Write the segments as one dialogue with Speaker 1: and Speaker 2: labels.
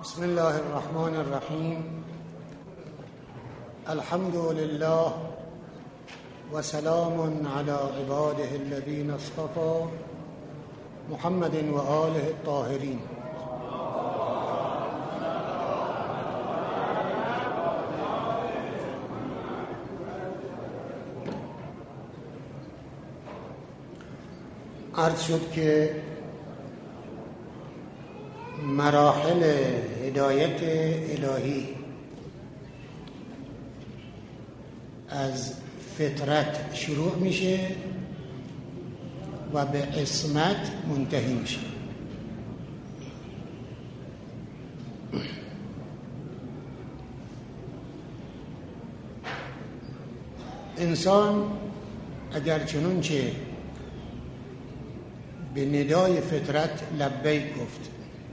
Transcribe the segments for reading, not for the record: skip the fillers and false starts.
Speaker 1: بسم الله الرحمن الرحیم. الحمد لله و سلام علی عباده الذین اصطفى محمد و آله الطاهرین. عرض شد که مراحل هدایت الهی از فطرت شروع میشه و به عصمت منتهی میشه. انسان اگر چنانچه به ندای فطرت لبیک گفت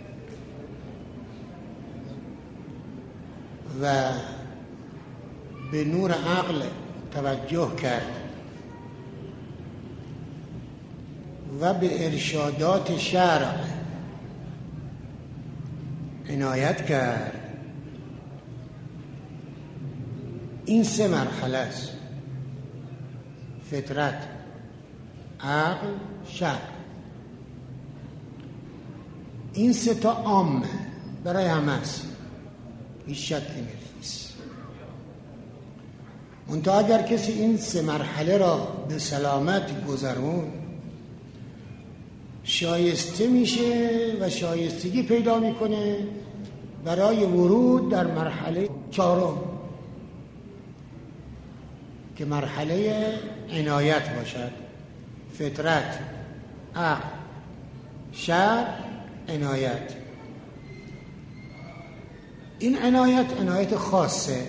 Speaker 1: و به نور عقل توجه کرد و به ارشادات شرع عنایت کرد، این سه مرحله است: فطرت، عقل، شرع. این سه تا عامه برای همه است، هیچ شکی نیست. منتها اگر کسی این سه مرحله را به سلامت گذرون، شایسته میشه و شایستگی پیدا میکنه برای ورود در مرحله چهارم که مرحله عنایت باشد: فطرت، عقل، شرع، عنایت. این عنایت خاصه،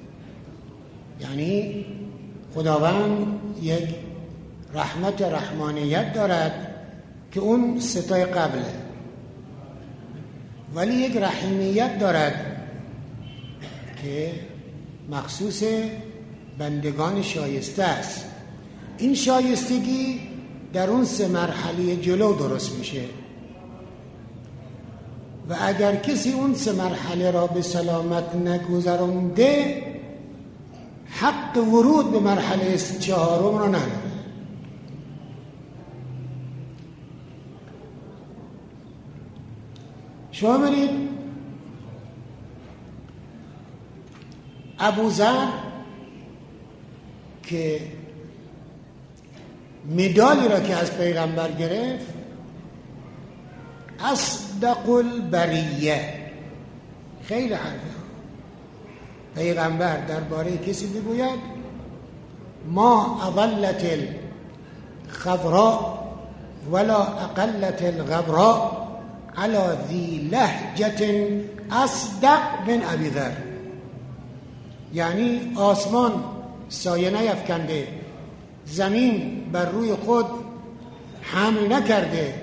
Speaker 1: یعنی خداوند یک رحمت رحمانیت دارد که اون ستای قبله، ولی یک رحیمیت دارد که مخصوص بندگان شایسته است. این شایستگی در اون سه مرحله جلو درست میشه و اگر کسی اون سه مرحله را به سلامت نگذرانده، حق ورود به مرحله چهارم را نداره. شما برید ابوذر که مدالی را که از پیغمبر گرفت، اصدق البریه، خیلی حرفه. پیغمبر درباره کسی بگوید ما اقلت الخضراء ولا اقلت الغبراء على ذی لهجة اصدق من ابی ذر، یعنی آسمان سایه نیفکنده، زمین بر روی خود حمل نکرده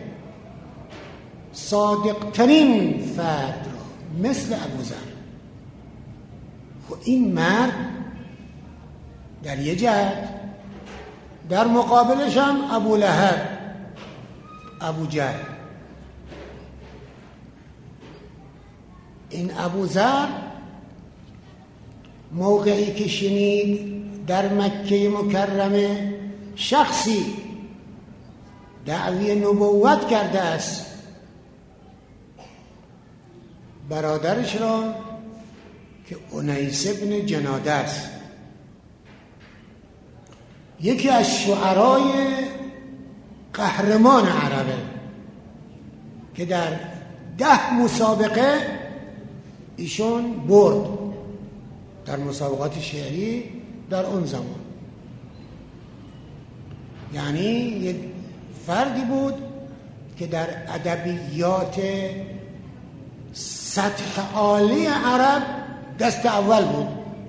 Speaker 1: صادقترین فرد را مثل ابوذر. خب این مرد در یه جهت، در مقابلش هم ابولهب، ابوجهل. این ابوذر موقعی که شنید در مکه مکرمه شخصی دعوی نبوت کرده است، برادرش را که انیس ابن جناده است، یکی از شعرای قهرمان عربه که در 10 مسابقه ایشون برد در مسابقات شعری در اون زمان. یعنی یک فردی بود که در ادبیات سطح عالی عرب دست اول بود.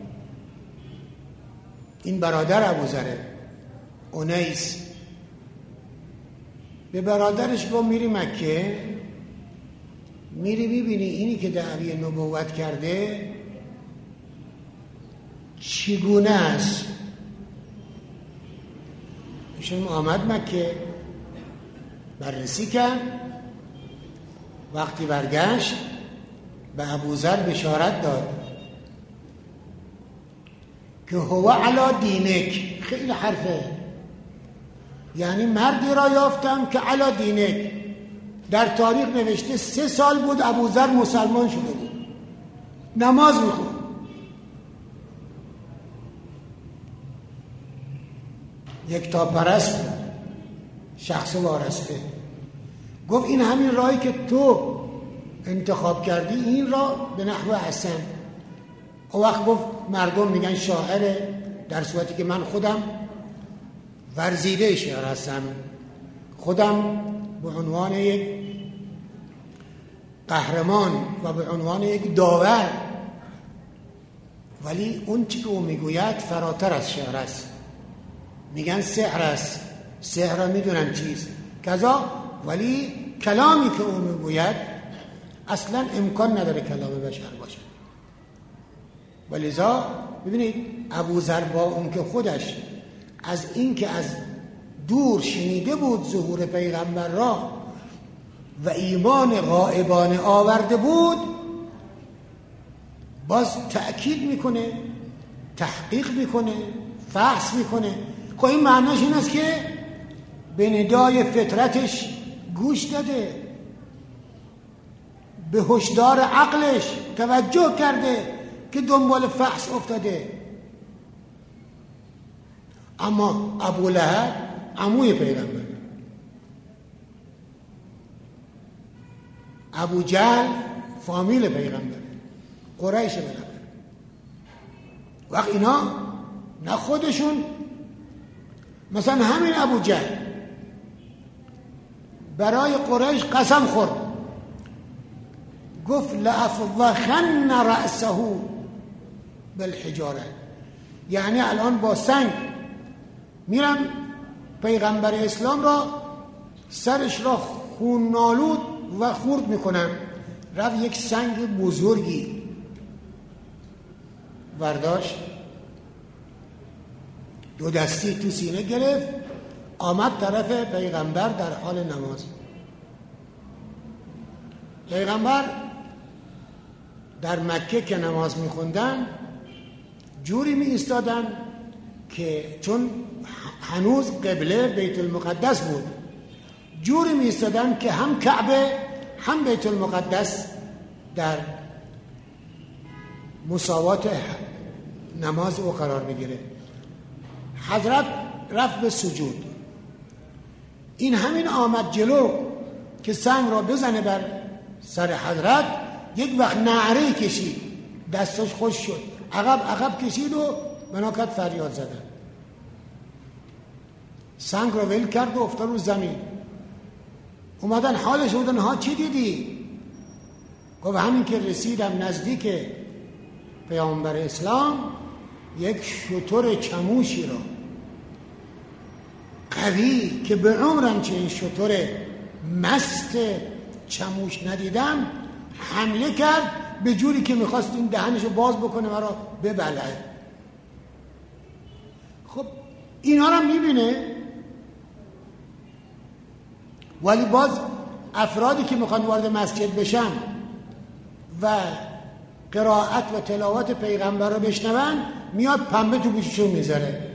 Speaker 1: این برادر ابوذر انیس به برادرش گفت میری مکه، میری ببینی اینی که دعوی نبوت کرده چگونه است. ایشون آمد مکه، بررسی کرد. وقتی برگشت به ابوذر بشارت داد که هو علی دینک. خیلی حرفه، یعنی مردی را یافتم که علی دینک. در تاریخ نوشته 3 سال بود ابوذر مسلمان شده بود، نماز میخوند. یک تا پرست بود، شخص وارسته. گفت این همین راهی که تو انتخاب کردی، این راه به نحو حسن. او وقت گفت مردم میگن شاعره، در صورتی که من خودم ورزیده شعر هستم، خودم به عنوان یک قهرمان و به عنوان یک داور، ولی اون چی که او میگوید فراتر از شعر است. میگن سحر است، سحر را میدونم چیست کذا، ولی کلامی که او میگوید اصلا امکان نداره کلام بشر باشه. ولذا ببینید ابوذر با اون که خودش از این که از دور شنیده بود ظهور پیغمبر را و ایمان غائبانه آورده بود، باز تأکید میکنه، تحقیق میکنه، فحص میکنه. خب این معناش این است که به ندای فطرتش گوش داده، به هشدار عقلش توجه کرده که دنبال فحص افتاده. اما ابولهب عموی پیغمبر، ابو جهل فامیل پیغمبر، قریش پیغمبر. وقت اینا نه خودشون، مثلا همین ابو جهل برای قریش قسم خورد، گفت لأفضخن رأسه بالحجاره، یعنی الان با سنگ میرم پیغمبر اسلام را سرش را خون‌آلود و خورد میکنم. رفت یک سنگ بزرگی برداشت، 2 دستی تو سینه گرفت، آمد طرف پیغمبر در حال نماز. پیغمبر در مکه که نماز میخوندن جوری می ایستادن که چون هنوز قبله بیت المقدس بود، جوری می ایستادن که هم کعبه هم بیت المقدس در مساوات نماز او قرار میگیره. حضرت رفت به سجود، این همین آمد جلو که سنگ را بزنه بر سر حضرت، یک وقت نعره کشید، دستش خوش شد، عقب کشید و بناکت فریاد زدن. سنگ را ول کرد و افتاد رو زمین. اومدن حالش بودن، ها چی دیدی؟ گفت همین که رسیدم نزدیک پیامبر اسلام، یک شتر چموشی را قوی که به عمرم چه این شتر مست چموش ندیدم، حمله کرد به جوری که میخواست این دهنشو باز بکنه مرا ببلعه. خب اینا رو میبینه، ولی باز افرادی که میخوان وارد مسجد بشن و قرائت و تلاوت پیغمبر رو بشنون، میاد پنبه تو گوششون میذاره.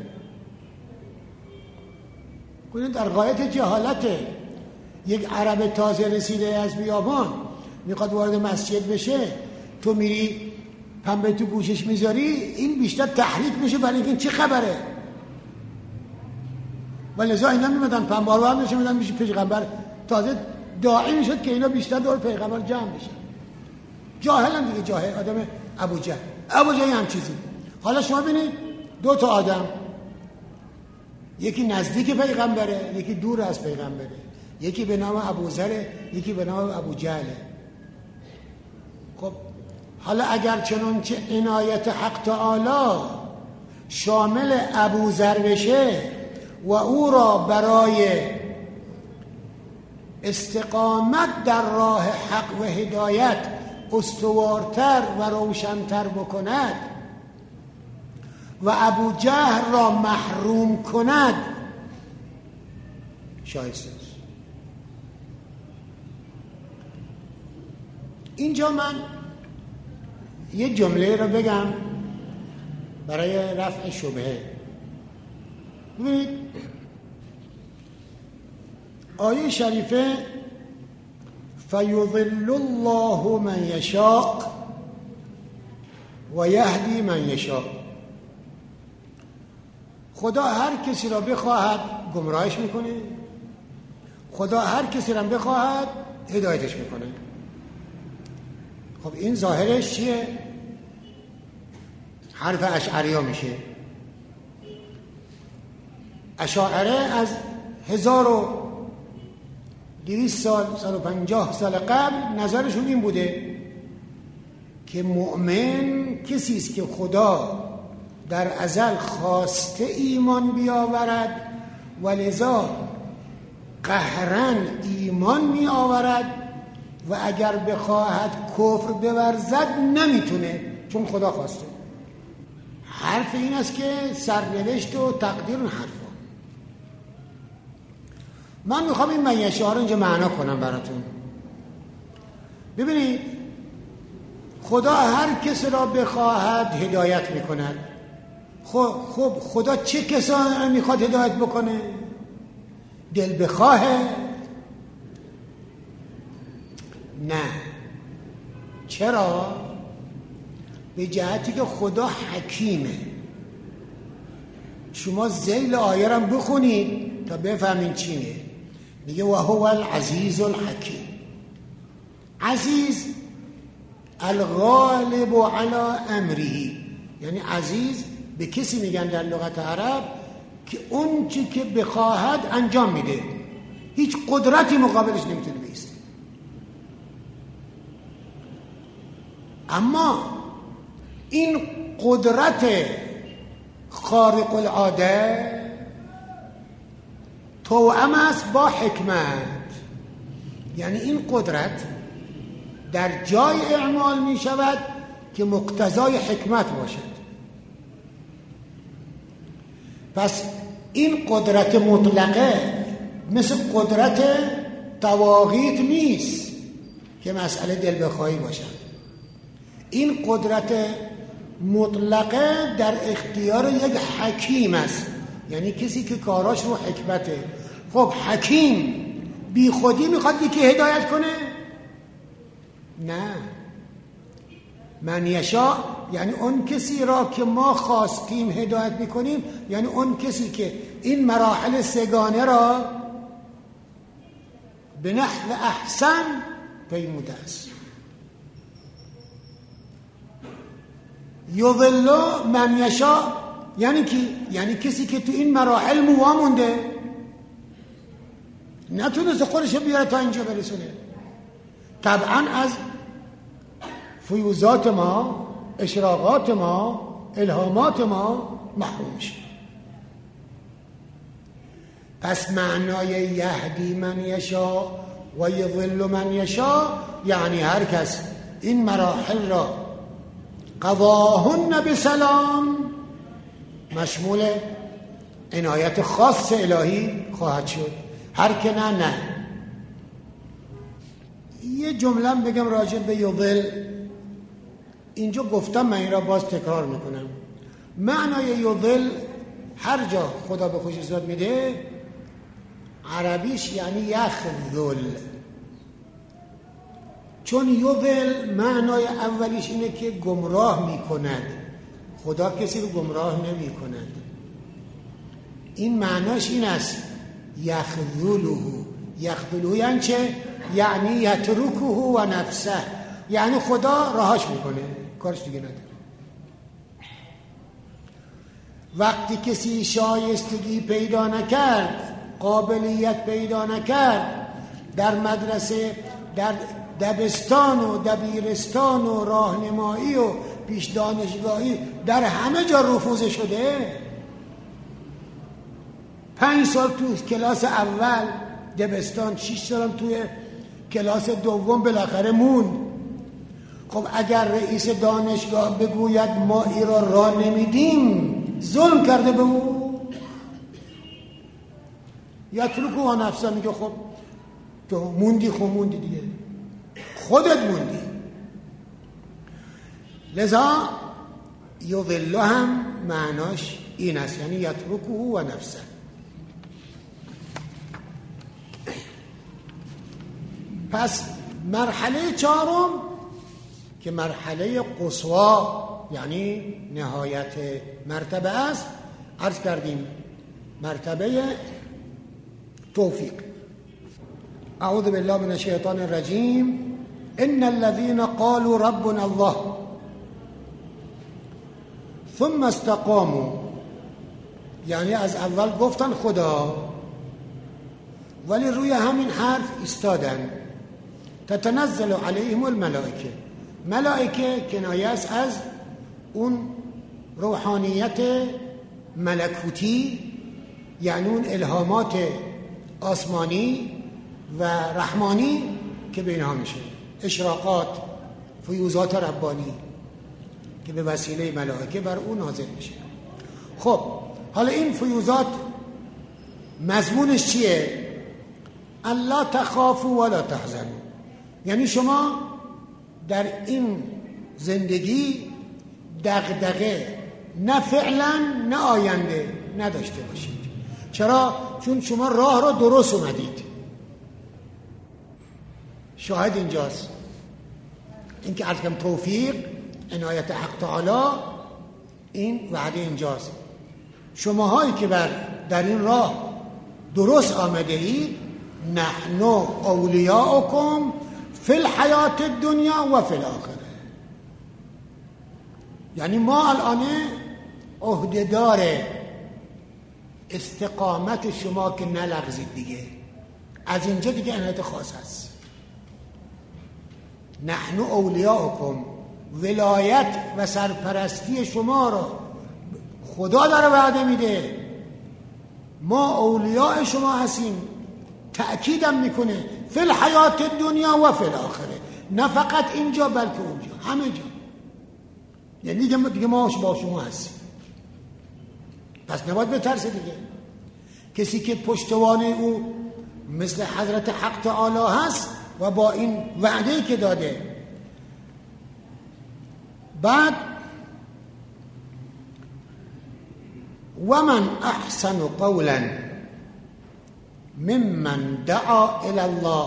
Speaker 1: کنید در غایت جهالته. یک عرب تازه رسیده از بیابان میخواد وارد مسجد بشه، تو میری پنبه تو گوشش میذاری، این بیشتر تحریک میشه برای اینکه چه خبره. ولذا اینا میمدن پنبه رو هم میدن میشه پیغمبر، تازه داعی میشد که اینا بیشتر دور پیغمبر جمع بشن. جاهل هم دیگه، جاهل آدم ابو جهل هم چیزی. حالا شما ببینید 2 تا آدم، یکی نزدیک پیغمبره، یکی دور از پیغمبره، یکی به نام ابوذر، یکی به نام ابو جهله. خب حالا اگر چنانچه عنایت حق تعالی شامل ابوذر بشه و او را برای استقامت در راه حق و هدایت استوارتر و روشنتر بکند و ابو جهل را محروم کند، شایسته است. اینجا من یه جمله رو بگم برای رفع شبهه. ببینید آیه شریفه فیضل الله من یشاء و یهدی من یشاء، خدا هر کسی را بخواهد گمراهش میکنه، خدا هر کسی را بخواهد هدایتش میکنه. خب این ظاهرش چیه؟ حرف اشعری‌ها میشه. اشاعره از 1200 سال 150 سال قبل نظرشون این بوده که مؤمن کسی است که خدا در ازل خواسته ایمان بیاورد و لذا قهرن ایمان می آورد و اگر بخواهد کفر بورزد نمیتونه چون خدا خواسته. حرف این است که سرنوشت و تقدیر اون حرفا. من میخوام این منیشه رو اینجا معنا کنم براتون. ببینید خدا هر کسی را بخواهد هدایت میکند. خب خدا چه کسانی را میخواد هدایت بکنه؟ دل بخواهه؟ نه. چرا؟ به جهتی که خدا حکیمه. شما ذیل آیه را بخونید تا بفهمین چی میگه. میگه و هو العزیز الحکیم. عزیز الغالب علی امره، یعنی عزیز به کسی میگن در لغت عرب که اون چی که بخواهد انجام میده، هیچ قدرتی مقابلش نمیتونه بیسته. اما این قدرت خارق العاده توأم است با حکمت، یعنی این قدرت در جای اعمال می شود که مقتضای حکمت باشد. پس این قدرت مطلقه مثل قدرت طواغیت نیست که مسئله دل بخواهی باشد. این قدرت مطلقه در اختیار یک حکیم است، یعنی کسی که کاراش رو حکمته. خب حکیم بی خودی میخواد یکی هدایت کنه؟ نه. من یشاء یعنی اون کسی را که ما خواستیم هدایت میکنیم، یعنی اون کسی که این مراحل سگانه را به نحو احسن پیموده است. یضل من یشاء یعنی کی؟ یعنی کسی که تو این مراحل موامونده، نتونسته خودش بیاره تا اینجا برسونه. طبعا از فیوزات ما، اشراقات ما، الهامات ما محروم میشه. پس معنای یهدی من یشاء و یضل من یشاء یعنی هر کس این مراحل را قضاهن بسلام مشمول عنایت خاص الهی خواهد شد. هر که نه. یه جمله بگم راجع به یضل. اینجا گفتم، من این را باز تکرار میکنم. معنای یضل هر جا خدا به خصوصیت میده عربیش یعنی یخذل. چون یضل معنای اولیش اینه که گمراه میکند. خدا کسی رو گمراه نمی کند. این معناش این است یخذله. یخذله یعنی چه؟ یعنی یترکه و نفسه، یعنی خدا راهش میکنه، کارش دیگه نداره. وقتی کسی شایستگی پیدا نکرد، قابلیت پیدا نکرد، در مدرسه، در دبستان و دبیرستان و راهنمایی و پیش دانشگاهی در همه جا رفوز شده، 5 سال تو کلاس اول دبستان، 6 سال توی کلاس دوم بالاخره مون. خب اگر رئیس دانشگاه بگوید ما ای را راه نمیدیم، ظلم کرده به اون. یترکه و نفسه، میگه خب تو موندی، خب موندی دیگه، خودت موندی. لذا یضل هم معناش این است، یعنی یترکه و نفسه. پس مرحله چهارم که مرحله قصوا یعنی نهایت مرتبه است، عرض کردیم مرتبه توفیق. اعوذ بالله من الشیطان الرجیم. ان الذين قالوا ربنا الله ثم استقاموا، یعنی از اول گفتن خدا ولی روی همین حرف ایستادن. تتنزل علیهم الملائکه، ملائکه کنایه است از اون روحانیت ملکوتی، یعنی اون الهامات آسمانی و رحمانی که به اینها میشه، اشراقات، فیوزات ربانی که به وسیله ملائکه بر اون نازل میشه. خب حالا این فیوزات مضمونش چیه؟ الا تخافوا ولا تحزنوا، یعنی شما در این زندگی دغدغه نه فعلا نه آینده نداشته باشید. چرا؟ چون شما راه را درست اومدید. شاهد اینجاست، این که عرض کنم توفیق عنایت حق تعالی، این وعده اینجاست. شماهایی که در این راه درست آمده اید، نحن اولیاؤکم فی الحیات الدنیا و فی الاخره، یعنی ما الان عهده‌دار استقامت شما که نلغزید دیگه. از اینجا دیگه عنایت خاص هست. نحن اولیاؤکم، ولایت و سرپرستی شما را خدا داره وعده میده. ما اولیاء شما هستیم. تأکیدم میکنه فی الحیات الدنیا و فی الاخره، نه فقط اینجا بلکه اونجا، همه جا. یعنی دیگه ما با شما هستیم. پس نباید بترسه دیگه. کسی که پشتوانه او مثل حضرت حق تعالی هست و با این وعده که داده. بعد و من احسن قولا ممن دعا الی الله،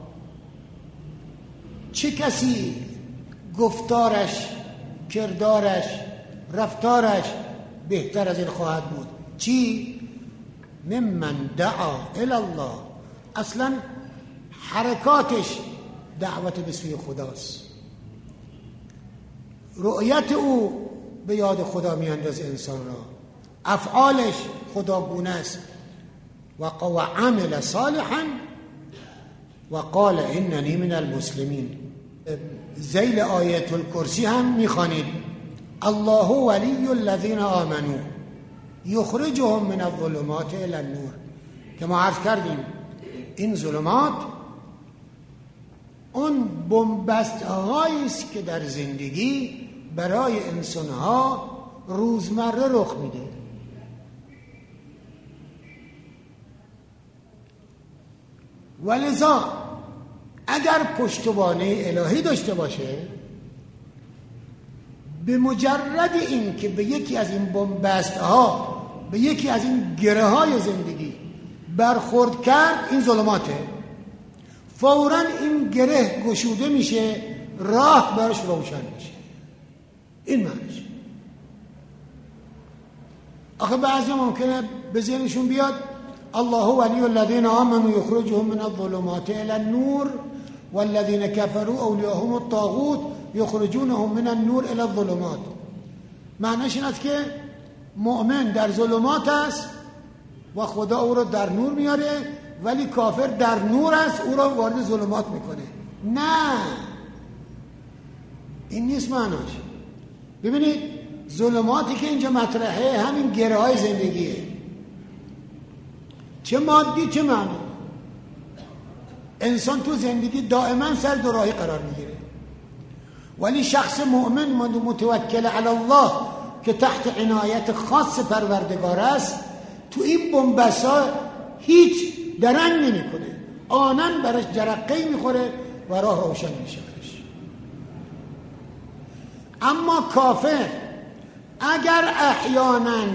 Speaker 1: چه کسی گفتارش، کردارش، رفتارش بهتر از این خواهد بود؟ چی؟ ممن دعا الی الله، اصلا حرکاتش دعوت به سوی خداست. رؤیت او به یاد خدا میاندازه انسان را، افعالش خداگونه است. و عمل صالحا و قال اننی من المسلمین. ذیل آیت الکرسی هم میخوانید الله ولی الذین آمنوا یخرجهم من الظلمات الی النور، که ما عرض کردیم این ظلمات اون بنبست هایی است که در زندگی برای انسانها روزمره رخ میده. ولذا اگر پشتوانه الهی داشته باشه، به مجرد این که به یکی از این بنبست ها، به یکی از این گره های زندگی برخورد کرد، این ظلماته، فوراً این گره گشوده میشه، راه براش روشن میشه. این معنیش. آخه بعضی ممکنه به ذهنشون بیاد الله ولی الذین آمنوا یخرجهم من الظلمات الی النور والذین کفروا اولیاءهم الطاغوت یخرجونهم من النور الی الظلمات. معنیش این است که مؤمن در ظلمات است و خدا او را در نور میاره، ولی کافر در نور است او را وارد ظلمات میکنه. نه، این نیست معناش. ببینید ظلماتی که اینجا مطرحه همین گره های زندگیه، چه مادی چه معنی. انسان تو زندگی دائما سر دوراهی قرار میگیره، ولی شخص مؤمن متوکل علی الله که تحت عنایت خاص پروردگار است، تو این بنبسا هیچ درنگ نمیکنه، آنن برش جرقه میخوره و راه روشن میشه برش. اما کافر اگر احیانا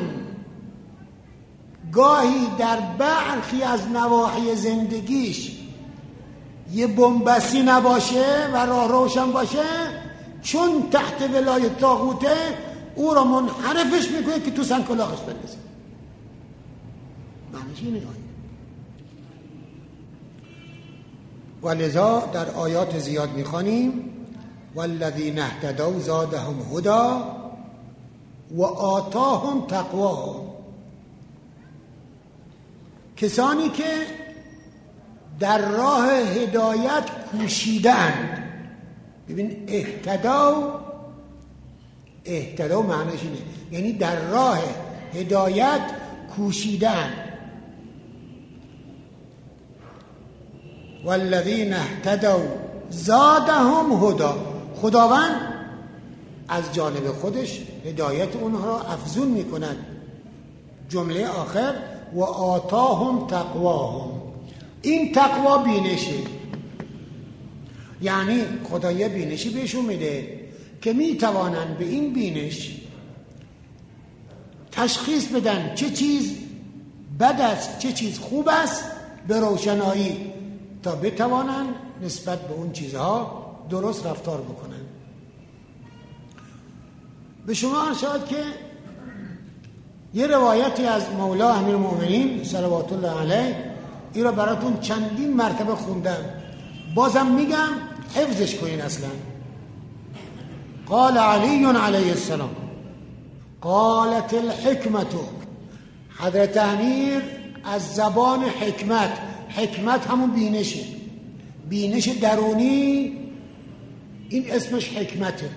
Speaker 1: گاهی در برخی از نواحی زندگیش یه بنبستی نباشه و راه روشن باشه، چون تحت ولایت طاغوته او را منحرفش میکنه که تو سن کلاهش بندازه. معنیش اینه. ولذا در آیات زیاد میخوانیم والذین اهتدوا زادهم هدی و آتاهم تقواهم. کسانی که در راه هدایت کوشیدند. ببین اهتدوا معنیش اینه، یعنی در راه هدایت کوشیدند. والذین اهتدوا زادهم هدی، خداوند از جانب خودش هدایت اونها را افزون میکند. جمله آخر و آتاهم تقواهم. این تقوا بینشه، یعنی خدا یه بینشی بهشون میده که میتوانن به این بینش تشخیص بدن چه چیز بد است چه چیز خوب است به روشنایی، تا بتوانن نسبت به اون چیزها درست رفتار بکنن. به شما عرض شد که یه روایتی از مولا امیرالمؤمنین صلوات الله علیه، این را براتون چندین مرتبه خوندم، بازم میگم حفظش کنین. اصلا قال علی علیه السلام قالت الحکمت، حضرت امیر از زبان حکمت همون بینشه، بینش درونی، این اسمش حکمته.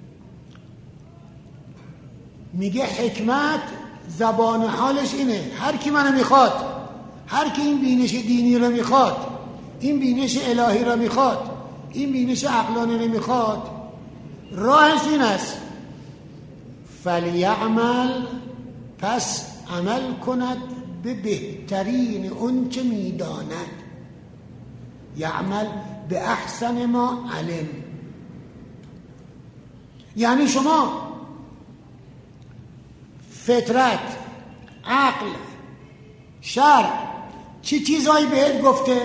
Speaker 1: میگه حکمت زبان حالش اینه، هر کی منو میخواد، هر کی این بینش دینی رو میخواد، این بینش الهی رو میخواد، این بینش عقلانی رو میخواد، راهش این است فلیعمل، پس عمل کند به بهترین اون چه میداند. یعمل به احسن ما علم. یعنی شما فطرت، عقل، شرع چی چیزایی بهت گفته؟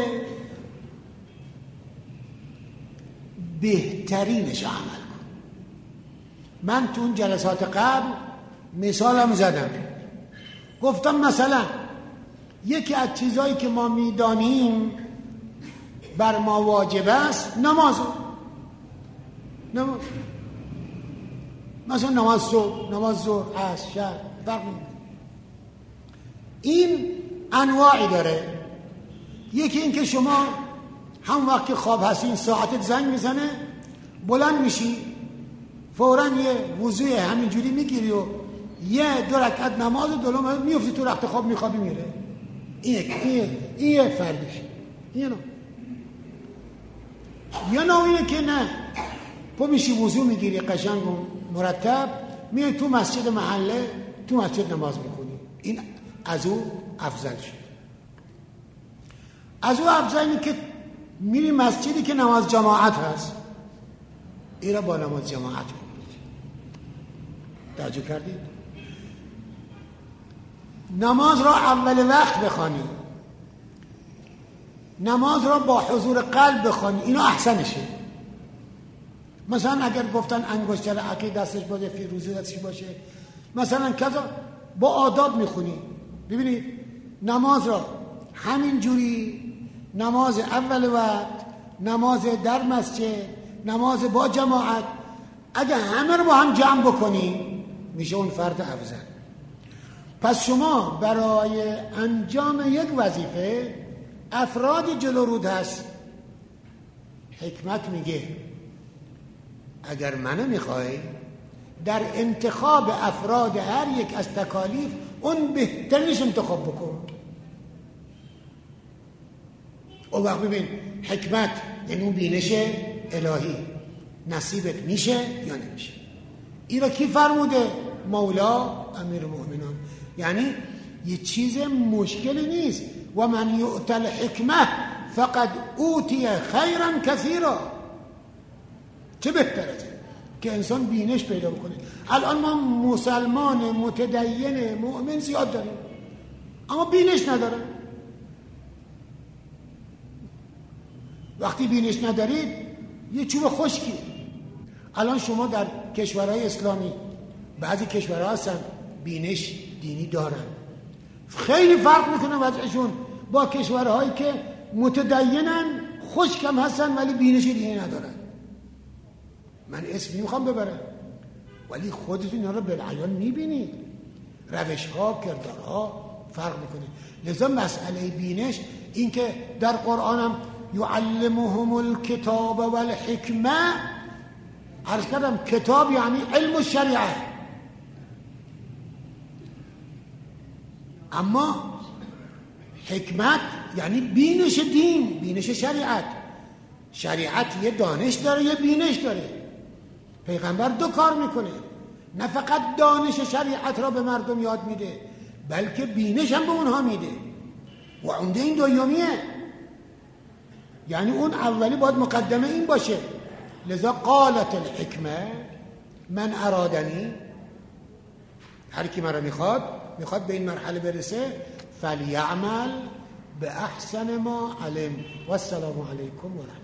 Speaker 1: بهترینش عمل کن. من تو اون جلسات قبل مثالم زدم، گفتم مثلا یکی از چیزایی که ما میدانیم بر ما واجب است نماز. مثلا نماز صبح، نماز ظهر، عصر، شب، فرق نمیکنه. این انواعی داره. یکی این که شما هم وقت که خواب هستین ساعتت زنگ میزنه، بلند میشی فوراً یه وضوی همینجوری میگیری و یه 2 رکعت نماز دلو میفتی تو رخت خواب، میخوابی میره. این فردیش. یه نوع اینه که نه، تو میشی وضو میگیری قشنگ و مرتب، میای تو مسجد محله، تو مسجد نماز میکنی. این از او افضل شد. از او افضل که میری مسجدی که نماز جماعت هست، این را با نماز جماعت کنید. توجه کردید؟ نماز را اول وقت بخوانی، نماز را با حضور قلب بخوانی، اینا احسنشه. مثلا اگر گفتن انگشتر عقل دستش باشه، فیروزه دستش باشه، مثلا کذا، با آداب میخونی. ببینید نماز را همین جوری، نماز اول وقت، نماز در مسجد، نماز با جماعت، اگر همه رو با هم جمع بکنی میشه اون فرد افضل. پس شما برای انجام یک وظیفه افراد جلو رود هست. حکمت میگه اگر منو میخوای در انتخاب افراد هر یک از تکالیف اون بهترینش انتخاب بکن. اون وقت ببین حکمت یعنی اون بینش الهی نصیبت میشه یا نمیشه. این را کی فرموده؟ مولا امیرالمؤمنین. یعنی یه چیز مشکلی نیست. و من یؤت الحکمه فقد اوتی خیرا کثیرا. چه بهتره که انسان بینش پیدا بکنه. الان ما مسلمان متدین مؤمن زیاد داریم اما بینش ندارن. وقتی بینش ندارید یه چوب خشکی. الان شما در کشورهای اسلامی بعضی کشورها هستن بینش دینی دارن، خیلی فرق میکنه وضعشون با کشورهایی که متدینن خشکم هستن ولی بینش دینی ندارن. من اسم نمیخوام ببرم ولی خودتون اینا رو بالعیان میبینید، روش ها کردارها فرق میکنه. لذا مسئله بینش این که در قرآن هم یعلمهم الکتاب والحکمه، عرض کردم کتاب یعنی علم و شریعت، اما حکمت یعنی بینش دین، بینش شریعت. شریعت یه دانش داره یه بینش داره. پیغمبر دو کار میکنه، نه فقط دانش شریعت را به مردم یاد میده بلکه بینش هم به اونها میده و عمده این دومیه، یعنی اون اولی باید مقدمه این باشه. لذا قالت الحکمه من ارادنی، هر کی مرا میخواد به این مرحله برسه فلیعمل به احسن ما علم و السلام علیکم و رحمت